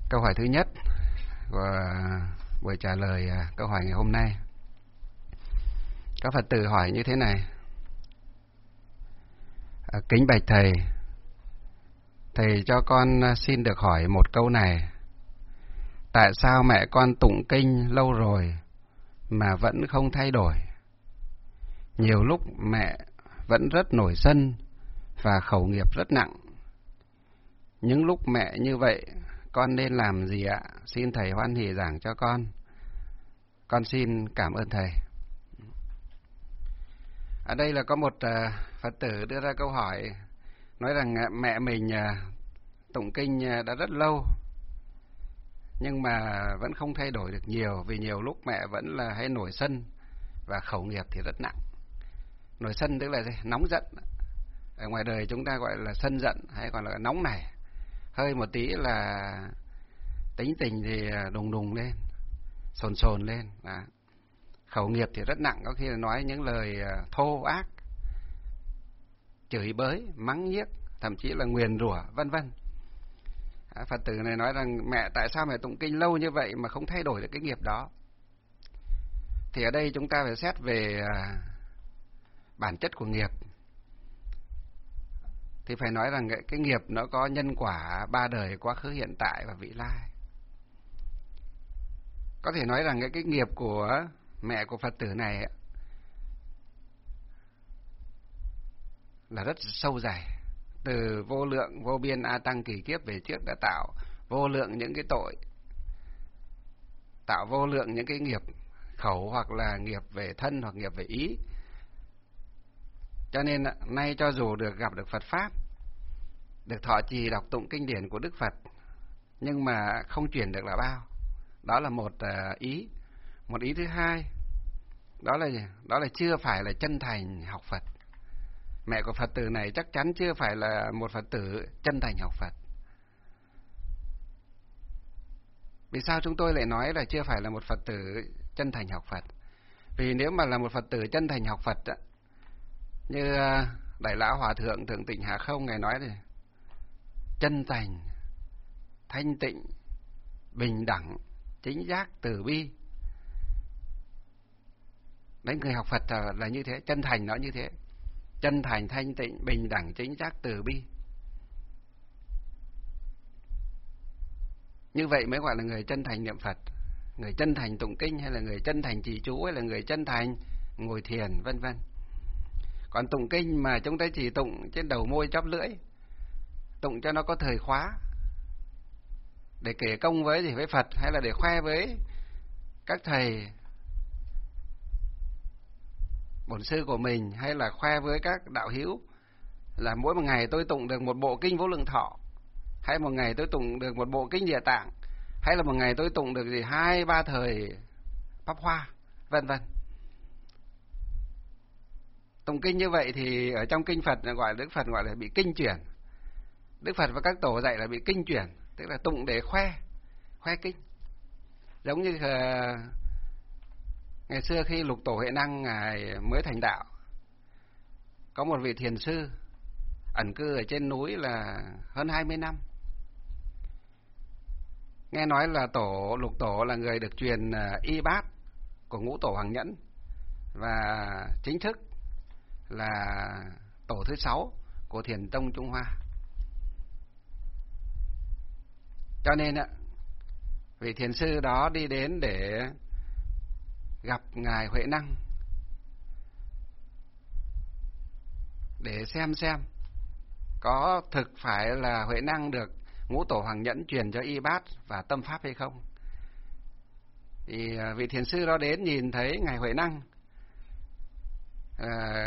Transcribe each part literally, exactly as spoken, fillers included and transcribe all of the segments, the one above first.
Câu hỏi thứ nhất của buổi trả lời câu hỏi ngày hôm nay. Các Phật tử hỏi như thế này: kính bạch thầy, thầy cho con xin được hỏi một câu này. Tại sao mẹ con tụng kinh lâu rồi mà vẫn không thay đổi? Nhiều lúc mẹ vẫn rất nổi sân và khẩu nghiệp rất nặng. Những lúc mẹ như vậy, con nên làm gì ạ? Xin thầy hoan hỷ giảng cho con. Con xin cảm ơn thầy. Ở đây là có một uh, Phật tử đưa ra câu hỏi, nói rằng mẹ mình uh, tụng kinh uh, đã rất lâu, nhưng mà vẫn không thay đổi được nhiều, vì nhiều lúc mẹ vẫn là hay nổi sân và khẩu nghiệp thì rất nặng. Nổi sân tức là gì? Nóng giận. Ở ngoài đời chúng ta gọi là sân giận, hay còn là nóng này. Hơi một tí là tính tình thì đùng đùng lên, sồn sồn lên. Đó. Khẩu nghiệp thì rất nặng, có khi là nói những lời thô ác, chửi bới, mắng nhiếc, thậm chí là nguyền rủa, vân vân. Phật tử này nói rằng mẹ tại sao mẹ tụng kinh lâu như vậy mà không thay đổi được cái nghiệp đó? Thì ở đây chúng ta phải xét về bản chất của nghiệp. Thì phải nói rằng cái nghiệp nó có nhân quả ba đời, quá khứ, hiện tại và vị lai. Có thể nói rằng cái nghiệp của mẹ của Phật tử này là rất sâu dày, từ vô lượng vô biên a tăng kỳ kiếp về trước đã tạo vô lượng những cái tội, tạo vô lượng những cái nghiệp khẩu, hoặc là nghiệp về thân, hoặc nghiệp về ý. Cho nên nay cho dù được gặp được Phật Pháp, được thọ trì đọc tụng kinh điển của Đức Phật, nhưng mà không chuyển được là bao. Đó là một ý. Một ý thứ hai, đó là đó là chưa phải là chân thành học Phật. Mẹ của Phật tử này chắc chắn chưa phải là một Phật tử chân thành học Phật. Vì sao chúng tôi lại nói là chưa phải là một Phật tử chân thành học Phật? Vì nếu mà là một Phật tử chân thành học Phật, như Đại Lão Hòa Thượng Thượng Tịnh Hà Không Ngài nói này: chân thành, thanh tịnh, bình đẳng, chính giác, từ bi. Đấy, người học Phật là như thế, chân thành nó như thế. Chân thành, thanh tịnh, bình đẳng, chính giác, từ bi. Như vậy mới gọi là người chân thành niệm Phật, người chân thành tụng kinh, hay là người chân thành trì chú, hay là người chân thành ngồi thiền, vân vân. Còn tụng kinh mà chúng ta chỉ tụng trên đầu môi chóp lưỡi, tụng cho nó có thời khóa, để kể công với gì với Phật, hay là để khoe với các thầy bổn sư của mình, hay là khoe với các đạo hữu là mỗi một ngày tôi tụng được một bộ kinh Vô Lượng Thọ, hay một ngày tôi tụng được một bộ kinh Địa Tạng, hay là một ngày tôi tụng được gì hai ba thời Pháp Hoa, vân vân. Tụng kinh như vậy thì ở trong kinh Phật gọi Đức Phật gọi là bị kinh chuyển. Đức Phật và các tổ dạy là bị kinh chuyển, tức là tụng để khoe, khoe kinh. Giống như uh, ngày xưa khi Lục Tổ Huệ Năng ngài mới thành đạo, có một vị thiền sư ẩn cư ở trên núi là hơn hai mươi năm. Nghe nói là tổ Lục Tổ là người được truyền uh, y bát của Ngũ Tổ Hoàng Nhẫn, và chính thức là tổ thứ sáu của Thiền Tông Trung Hoa. Cho nên ạ, vị thiền sư đó đi đến để gặp ngài Huệ Năng, để xem xem có thực phải là Huệ Năng được Ngũ Tổ Hoàng Nhẫn truyền cho y bát và tâm pháp hay không. Thì vị thiền sư đó đến nhìn thấy ngài Huệ Năng à,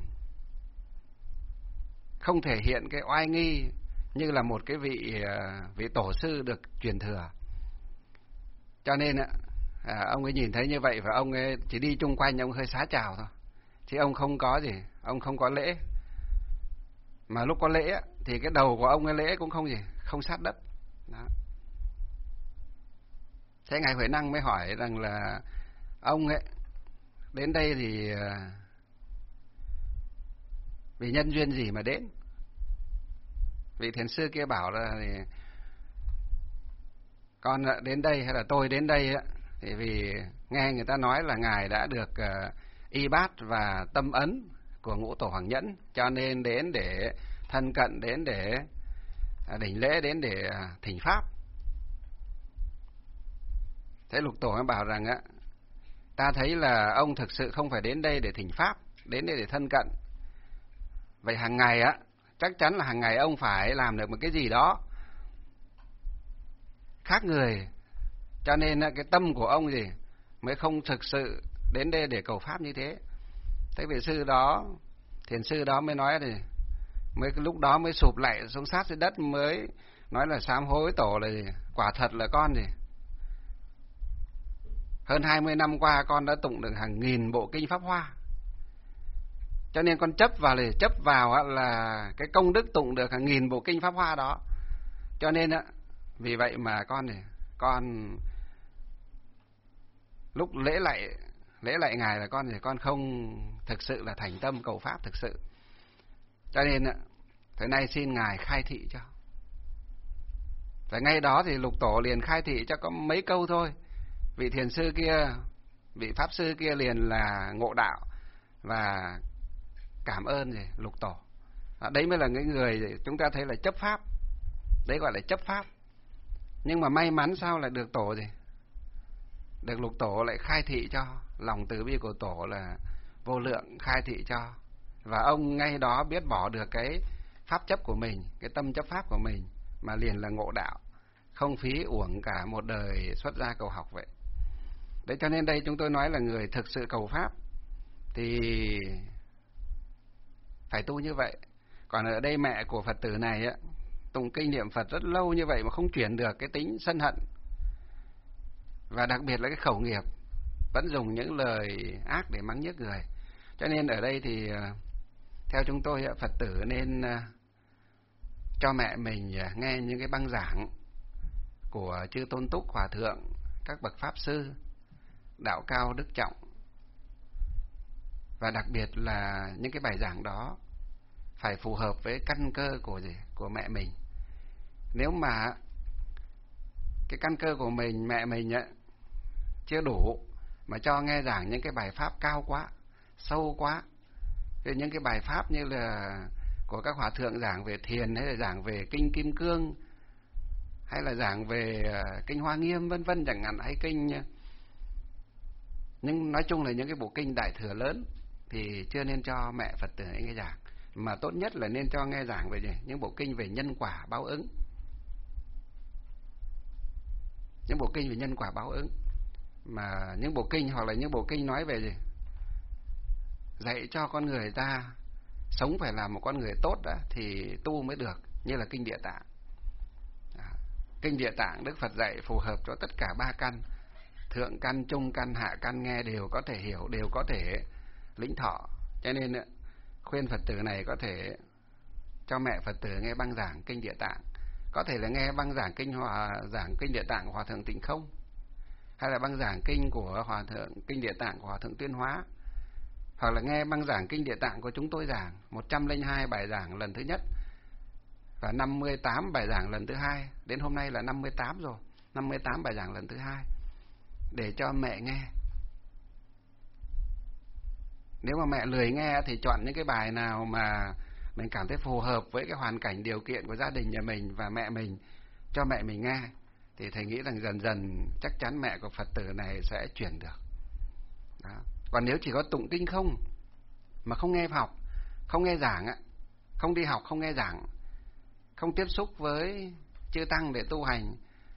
không thể hiện cái oai nghi như là một cái vị vị tổ sư được truyền thừa. Cho nên à, ông ấy nhìn thấy như vậy, và ông ấy chỉ đi chung quanh, ông hơi xá chào thôi, chứ ông không có gì, ông không có lễ. Mà lúc có lễ thì cái đầu của ông ấy lễ cũng không gì, không sát đất. Đó. Thế ngài Huệ Năng mới hỏi rằng là ông ấy đến đây thì vì nhân duyên gì mà đến? Vị thiền sư kia bảo là con đến đây hay là tôi đến đây á, thì vì nghe người ta nói là ngài đã được uh, y bát và tâm ấn của Ngũ Tổ Hoàng Nhẫn, cho nên đến để thân cận, đến để uh, đảnh lễ, đến để uh, thỉnh pháp. Thế Lục Tổ mới bảo rằng á, ta thấy là ông thực sự không phải đến đây để thỉnh pháp, đến đây để thân cận. Vậy hàng ngày á, chắc chắn là hàng ngày ông phải làm được một cái gì đó khác người, cho nên cái tâm của ông gì mới không thực sự đến đây để cầu pháp như thế. Thế vị sư đó, thiền sư đó mới nói thì mới lúc đó mới sụp lại xuống sát dưới đất, mới nói là sám hối tổ là gì? Quả thật là con gì hơn hai mươi năm qua con đã tụng được hàng nghìn bộ kinh Pháp Hoa, cho nên con chấp vào là chấp vào là cái công đức tụng được hàng nghìn bộ kinh Pháp Hoa đó. Cho nên á, vì vậy mà con này, con lúc lễ lại lễ lại ngài là con thì con không thực sự là thành tâm cầu pháp thực sự. Cho nên á, thế nay xin ngài khai thị cho. Và ngay đó thì Lục Tổ liền khai thị cho có mấy câu thôi. Vị thiền sư kia, vị pháp sư kia liền là ngộ đạo và cảm ơn gì Lục Tổ. À, đấy mới là những người chúng ta thấy là chấp pháp. Đấy gọi là chấp pháp. Nhưng mà may mắn sao lại được Tổ gì? Được Lục Tổ lại khai thị cho. Lòng từ bi của Tổ là vô lượng, khai thị cho. Và ông ngay đó biết bỏ được cái pháp chấp của mình, cái tâm chấp pháp của mình, mà liền là ngộ đạo. Không phí uổng cả một đời xuất gia cầu học vậy. Đấy, cho nên đây chúng tôi nói là người thực sự cầu pháp thì phải tu như vậy. Còn ở đây mẹ của Phật tử này á, tụng kinh niệm Phật rất lâu như vậy mà không chuyển được cái tính sân hận. Và đặc biệt là cái khẩu nghiệp, vẫn dùng những lời ác để mắng nhiếc người. Cho nên ở đây thì theo chúng tôi Phật tử nên cho mẹ mình nghe những cái băng giảng của chư Tôn Túc Hòa Thượng, các bậc Pháp Sư, đạo cao đức trọng. Và đặc biệt là những cái bài giảng đó phải phù hợp với căn cơ của gì? Của mẹ mình. Nếu mà cái căn cơ của mình, mẹ mình ấy, chưa đủ mà cho nghe giảng những cái bài pháp cao quá, sâu quá, thì những cái bài pháp như là của các hòa thượng giảng về thiền, hay là giảng về kinh Kim Cương, hay là giảng về kinh Hoa Nghiêm vân vân chẳng hạn, hay kinh, nhưng nói chung là những cái bộ kinh đại thừa lớn thì chưa nên cho mẹ Phật tử nghe giảng, mà tốt nhất là nên cho nghe giảng về gì? Những bộ kinh về nhân quả báo ứng, những bộ kinh về nhân quả báo ứng, mà những bộ kinh hoặc là những bộ kinh nói về gì? Dạy cho con người ta sống phải là một con người tốt đã thì tu mới được, như là kinh Địa Tạng. Kinh Địa Tạng Đức Phật dạy phù hợp cho tất cả ba căn, thượng căn, trung căn, hạ căn, nghe đều có thể hiểu, đều có thể lĩnh thọ. Cho nên khuyên Phật tử này có thể cho mẹ Phật tử nghe băng giảng kinh Địa Tạng, có thể là nghe băng giảng kinh hòa giảng kinh Địa Tạng của Hòa thượng Tịnh Không, hay là băng giảng kinh của Hòa thượng kinh Địa Tạng của Hòa thượng Tuyên Hóa, hoặc là nghe băng giảng kinh Địa Tạng của chúng tôi giảng một trăm lẻ hai bài giảng lần thứ nhất và năm mươi tám bài giảng lần thứ hai, đến hôm nay là năm mươi tám rồi, năm mươi tám bài giảng lần thứ hai, để cho mẹ nghe. Nếu mà mẹ lười nghe thì chọn những cái bài nào mà mình cảm thấy phù hợp với cái hoàn cảnh điều kiện của gia đình nhà mình và mẹ mình, cho mẹ mình nghe, thì thầy nghĩ rằng dần dần chắc chắn mẹ của Phật tử này sẽ chuyển được. Đó. Còn nếu chỉ có tụng kinh không mà không nghe học, không nghe giảng, không đi học, không nghe giảng, không tiếp xúc với chư tăng để tu hành,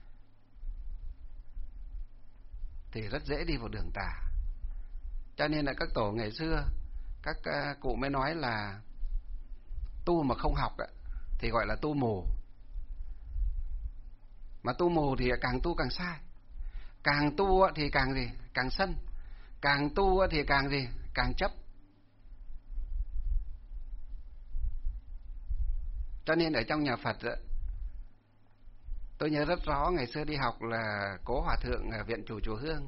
thì rất dễ đi vào đường tà. Cho nên là các tổ ngày xưa, các cụ mới nói là tu mà không học thì gọi là tu mù. Mà tu mù thì càng tu càng sai. Càng tu thì càng gì? Càng sân. Càng tu thì càng gì? Càng chấp. Cho nên ở trong nhà Phật, tôi nhớ rất rõ ngày xưa đi học là Cố Hòa Thượng ở Viện Chủ Chùa Hương,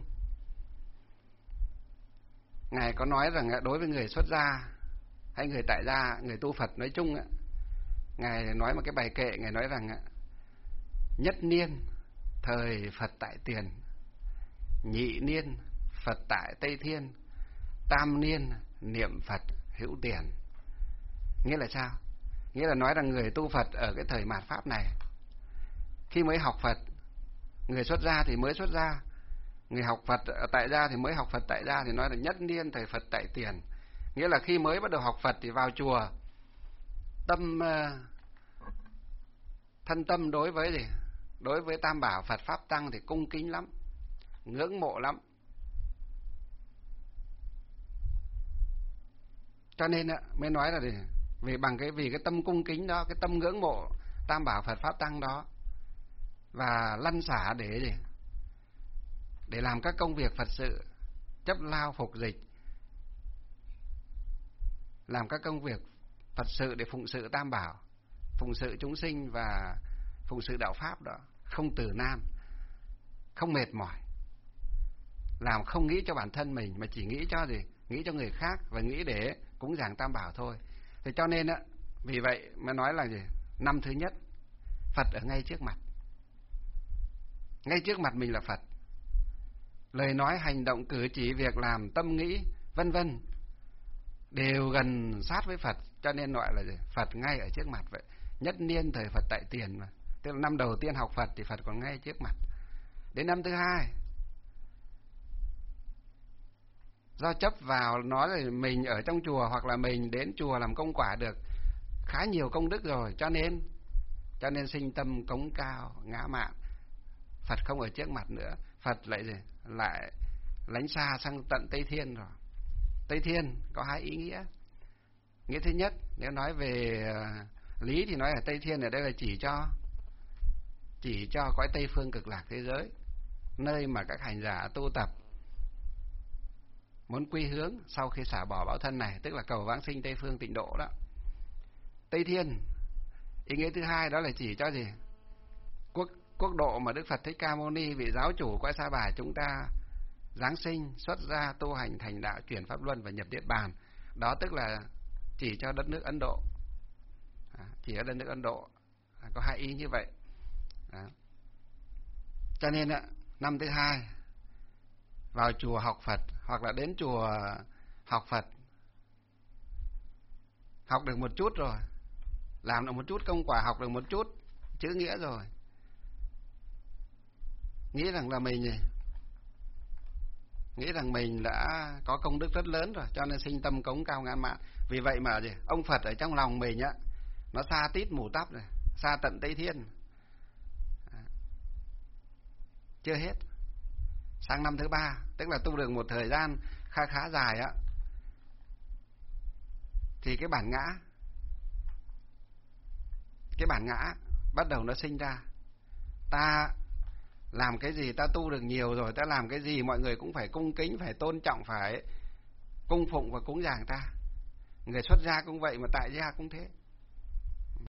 Ngài có nói rằng đối với người xuất gia hay người tại gia, người tu Phật nói chung, Ngài nói một cái bài kệ, Ngài nói rằng nhất niên thời Phật tại Tiền, nhị niên Phật tại Tây Thiên, tam niên niệm Phật hữu tiền. Nghĩa là sao? Nghĩa là nói rằng người tu Phật ở cái thời mạt Pháp này, khi mới học Phật, người xuất gia thì mới xuất gia, người học Phật tại gia thì mới học Phật tại gia, thì nói là nhất niên thời Phật tại Tiền. Nghĩa là khi mới bắt đầu học Phật thì vào chùa, tâm thân tâm đối với gì? Đối với Tam Bảo Phật Pháp Tăng thì cung kính lắm, ngưỡng mộ lắm. Cho nên mới nói là gì? Vì bằng cái vì cái tâm cung kính đó, cái tâm ngưỡng mộ Tam Bảo Phật Pháp Tăng đó, và lăn xả để gì? Để làm các công việc Phật sự, chấp lao phục dịch, làm các công việc Phật sự để phụng sự Tam Bảo, phụng sự chúng sinh và phụng sự đạo Pháp đó, không từ nan, không mệt mỏi, làm không nghĩ cho bản thân mình mà chỉ nghĩ cho gì? Nghĩ cho người khác và nghĩ để cúng dường Tam Bảo thôi. Thế cho nên á, vì vậy mà nói là gì? Năm thứ nhất, Phật ở ngay trước mặt. Ngay trước mặt mình là Phật. Lời nói, hành động, cử chỉ, việc làm, tâm nghĩ, vân vân đều gần sát với Phật, cho nên gọi là gì? Phật ngay ở trước mặt vậy. Nhất niên thời Phật tại Tiền mà. Tức là năm đầu tiên học Phật thì Phật còn ngay trước mặt. Đến năm thứ hai, do chấp vào nói là mình ở trong chùa hoặc là mình đến chùa làm công quả được khá nhiều công đức rồi, cho nên cho nên sinh tâm cống cao ngã mạn. Phật không ở trước mặt nữa, Phật lại gì? Lại lánh xa sang tận Tây Thiên rồi. Tây Thiên có hai ý nghĩa. Nghĩa thứ nhất, nếu nói về lý thì nói là Tây Thiên ở đây là chỉ cho chỉ cho cõi Tây phương cực lạc thế giới, nơi mà các hành giả tu tập muốn quy hướng sau khi xả bỏ báo thân này, tức là cầu vãng sinh Tây phương tịnh độ đó. Tây Thiên, ý nghĩa thứ hai đó là chỉ cho gì? Quốc quốc độ mà Đức Phật Thích Ca Mâu Ni, vị giáo chủ cõi Sa Bà chúng ta giáng sinh, xuất gia, tu hành, thành đạo, chuyển pháp luân và nhập niết bàn. Đó tức là chỉ cho đất nước Ấn Độ. À, chỉ ở đất nước Ấn Độ. À, có hai ý như vậy. À. Cho nên ạ, năm thứ hai vào chùa học Phật hoặc là đến chùa học Phật, học được một chút rồi, làm được một chút công quả, học được một chút chữ nghĩa rồi, nghĩ rằng là mình gì? Nghĩ rằng mình đã có công đức rất lớn rồi, cho nên sinh tâm cống cao ngã mạn. Vì vậy mà gì? Ông Phật ở trong lòng mình á, nó xa tít mù tắp rồi, xa tận Tây Thiên. Chưa hết. Sang năm thứ ba, tức là tu được một thời gian khá khá dài á, thì cái bản ngã, cái bản ngã bắt đầu nó sinh ra. Ta làm cái gì, ta tu được nhiều rồi, ta làm cái gì mọi người cũng phải cung kính, phải tôn trọng, phải cung phụng và cúng dường ta. Người xuất gia cũng vậy, mà tại gia cũng thế.